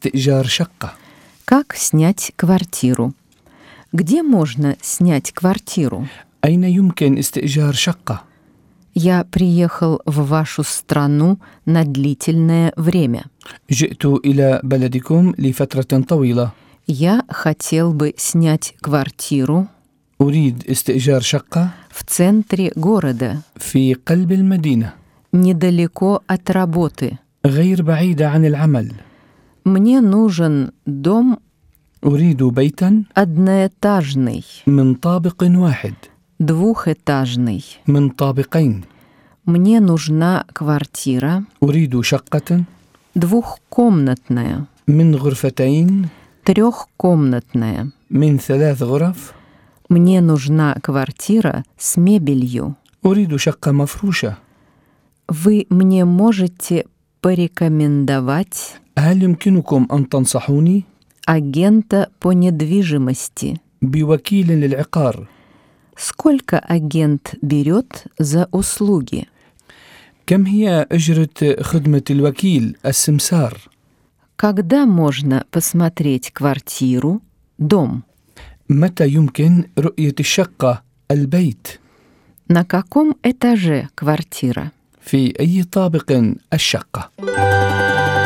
استئجار شقة؟ Как снять квартиру? Где можно снять квартиру? أين يمكن استئجار شقة؟ Я приехал в вашу страну на длительное время. جئت إلى بلدكم لفترة طويلة. Я хотел бы снять квартиру أريد استئجار شقة в центре города, في قلب المدينة، недалеко от работы. غير بعيدة عن العمل. Мне нужен дом أريد بيتا одноэтажный, من طابق واحد، двухэтажный. من طابقين. Мне нужна квартира أريد شقة двухкомнатная, من غرفتين، трехкомнатная. من 3 غرف. Мне нужна квартира с мебелью. أريد شقة مفروشة. Вы мне можете порекомендовать هل يمكنكم أن تنصحوني агента по недвижимости? بوكيل للعقار؟ Сколько агент берет за услуги? كم هي أجرة خدمة الوكيل السمسار؟ Когда можно посмотреть квартиру, дом? متى يمكن رؤية الشقة البيت؟ На каком этаже квартира? في أي طابق الشقة؟